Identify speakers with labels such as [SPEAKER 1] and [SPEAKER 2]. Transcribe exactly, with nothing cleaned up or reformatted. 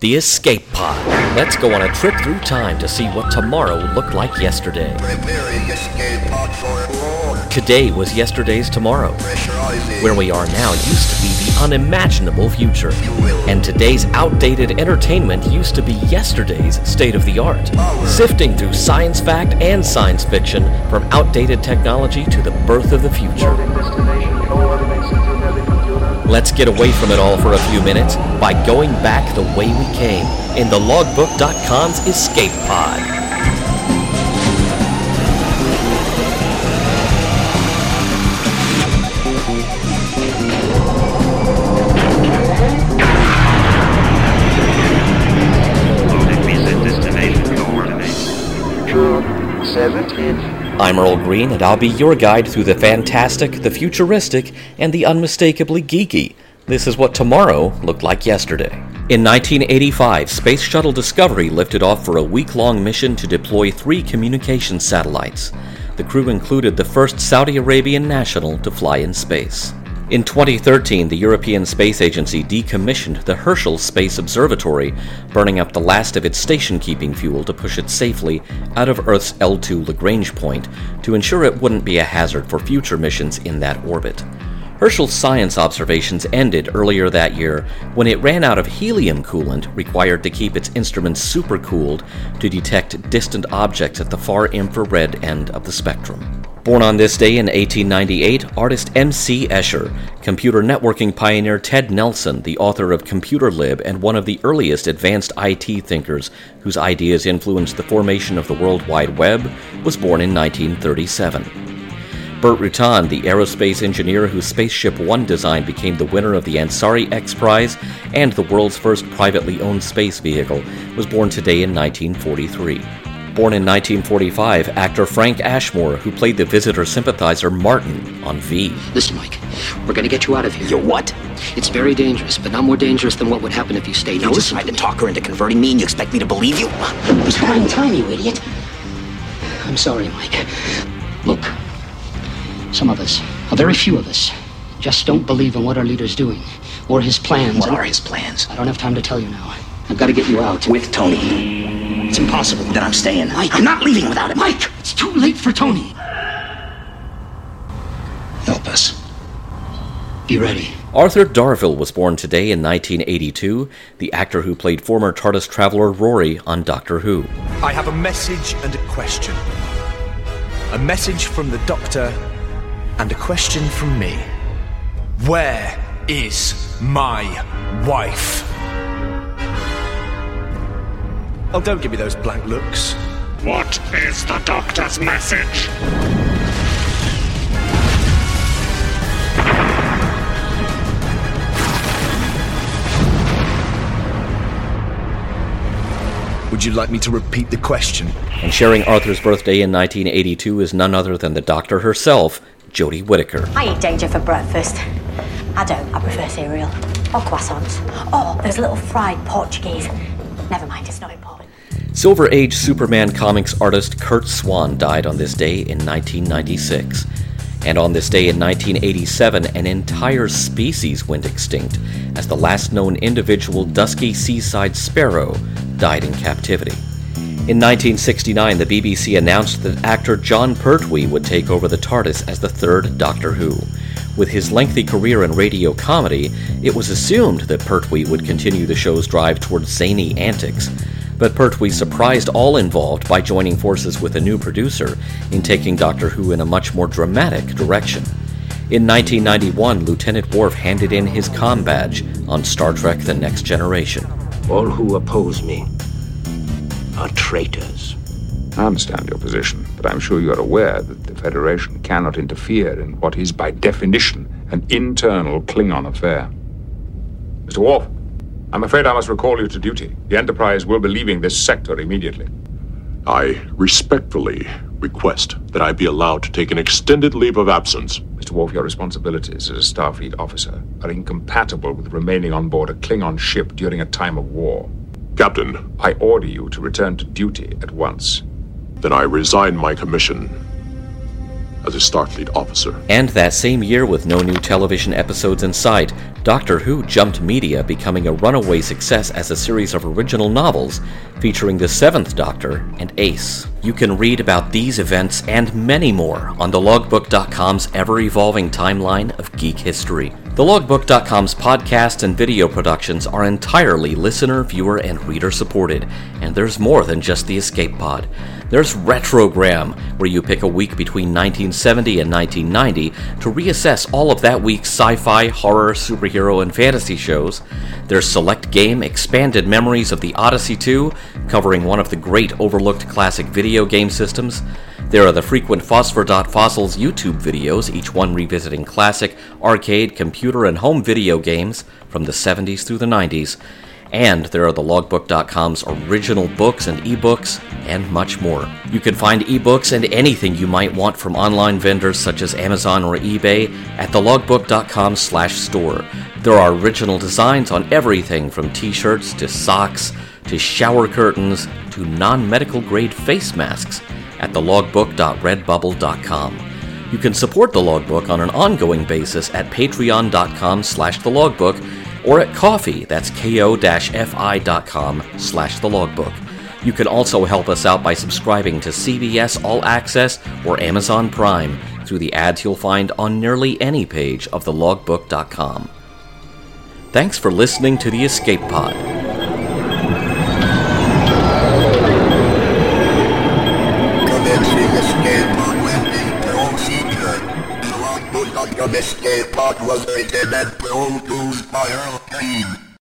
[SPEAKER 1] The Escape Pod. Let's go on a trip through time to see what tomorrow looked like yesterday.
[SPEAKER 2] Preparing escape pod for launch.
[SPEAKER 1] Today was yesterday's tomorrow.
[SPEAKER 2] Pressurizing.
[SPEAKER 1] Where we are now used to be the unimaginable future. And today's outdated entertainment used to be yesterday's state-of-the-art. Sifting through science fact and science fiction, from outdated technology to the birth of the future. Let's get away from it all for a few minutes by going back the way we came in the logbook dot com's Escape Pod. I'm Earl Green, and I'll be your guide through the fantastic, the futuristic, and the unmistakably geeky. This is what tomorrow looked like yesterday. In nineteen eighty-five, Space Shuttle Discovery lifted off for a week-long mission to deploy three communications satellites. The crew included the first Saudi Arabian national to fly in space. In twenty thirteen, the European Space Agency decommissioned the Herschel Space Observatory, burning up the last of its station-keeping fuel to push it safely out of Earth's L two Lagrange point to ensure it wouldn't be a hazard for future missions in that orbit. Herschel's science observations ended earlier that year when it ran out of helium coolant required to keep its instruments supercooled to detect distant objects at the far infrared end of the spectrum. Born on this day in eighteen ninety-eight, artist M C Escher, computer networking pioneer Ted Nelson, the author of ComputerLib and one of the earliest advanced I T thinkers whose ideas influenced the formation of the World Wide Web, was born in nineteen thirty-seven. Burt Rutan, the aerospace engineer whose Spaceship One design became the winner of the Ansari X Prize and the world's first privately owned space vehicle, was born today in nineteen forty-three. Born in nineteen forty-five, actor Frank Ashmore, who played the visitor sympathizer Martin on V.
[SPEAKER 3] Listen, Mike, we're gonna get you out of here.
[SPEAKER 4] You're what?
[SPEAKER 3] It's very dangerous, but not more dangerous than what would happen if you stayed.
[SPEAKER 4] You
[SPEAKER 3] Now
[SPEAKER 4] just
[SPEAKER 3] listen
[SPEAKER 4] tried to
[SPEAKER 3] me.
[SPEAKER 4] talk her into converting me and you expect me to believe you?
[SPEAKER 3] It was fine time, you idiot. I'm sorry, Mike. Look, some of us, a very few of us, just don't believe in what our leader's doing, or his plans.
[SPEAKER 4] What
[SPEAKER 3] and-
[SPEAKER 4] are his plans?
[SPEAKER 3] I don't have time to tell you now. I've got to get you out.
[SPEAKER 4] With Tony. It's impossible. Then I'm staying.
[SPEAKER 3] Mike.
[SPEAKER 4] I'm not leaving without him.
[SPEAKER 3] Mike, it's too late for Tony.
[SPEAKER 4] Help us.
[SPEAKER 3] Be ready.
[SPEAKER 1] Arthur Darvill was born today in nineteen eighty-two, the actor who played former TARDIS traveler Rory on Doctor Who.
[SPEAKER 5] I have a message and a question. A message from the Doctor and a question from me. Where is my wife? Oh, don't give me those blank looks.
[SPEAKER 6] What is the Doctor's message?
[SPEAKER 5] Would you like me to repeat the question?
[SPEAKER 1] And sharing Arthur's birthday in nineteen eighty-two is none other than the Doctor herself, Jodie Whittaker.
[SPEAKER 7] I eat danger for breakfast. I don't. I prefer cereal. Or croissants. Or those little fried Portuguese. Never mind, it's not important.
[SPEAKER 1] Silver Age Superman comics artist Curt Swan died on this day in nineteen ninety-six. And on this day in nineteen eighty-seven, an entire species went extinct as the last known individual dusky seaside sparrow died in captivity. In nineteen sixty-nine, the B B C announced that actor Jon Pertwee would take over the TARDIS as the third Doctor Who. With his lengthy career in radio comedy, it was assumed that Pertwee would continue the show's drive towards zany antics. But Pertwee surprised all involved by joining forces with a new producer in taking Doctor Who in a much more dramatic direction. In nineteen ninety-one, Lieutenant Worf handed in his comm badge on Star Trek The Next Generation.
[SPEAKER 8] All who oppose me are traitors.
[SPEAKER 9] I understand your position, but I'm sure you are aware that the Federation cannot interfere in what is, by definition, an internal Klingon affair. Mister Worf, I'm afraid I must recall you to duty. The Enterprise will be leaving this sector immediately.
[SPEAKER 10] I respectfully request that I be allowed to take an extended leave of absence.
[SPEAKER 9] Mister Worf, your responsibilities as a Starfleet officer are incompatible with remaining on board a Klingon ship during a time of war.
[SPEAKER 10] Captain,
[SPEAKER 9] I order you to return to duty at once.
[SPEAKER 10] Then I resign my commission. as a Starfleet officer.
[SPEAKER 1] And that same year, with no new television episodes in sight, Doctor Who jumped media, becoming a runaway success as a series of original novels featuring the Seventh Doctor and Ace. You can read about these events and many more on the logbook dot com's ever-evolving timeline of geek history. The logbook dot com's podcasts and video productions are entirely listener, viewer, and reader supported, and there's more than just the Escape Pod. There's Retrogram, where you pick a week between nineteen seventy and nineteen ninety to reassess all of that week's sci-fi, horror, superhero, and fantasy shows. There's Select Game, Expanded Memories of the Odyssey two, covering one of the great overlooked classic video game systems. There are the frequent Phosphor dot Fossils YouTube videos, each one revisiting classic, arcade, computer, and home video games from the seventies through the nineties. And there are the logbook dot com's original books and ebooks, and much more. You can find ebooks and anything you might want from online vendors such as Amazon or eBay at the logbook dot com slash store. There are original designs on everything from t-shirts to socks to shower curtains to non-medical grade face masks at the logbook dot redbubble dot com. You can support The Logbook on an ongoing basis at patreon dot com slash the logbook or at Ko-fi, that's ko-fi.com slash the logbook. You can also help us out by subscribing to C B S All Access or Amazon Prime through the ads you'll find on nearly any page of the logbook dot com. Thanks for listening to the Escape Pod.
[SPEAKER 2] Commencing Escape Pod landing procedure. The logbook dot com Escape Pod was written and produced by Earl Green.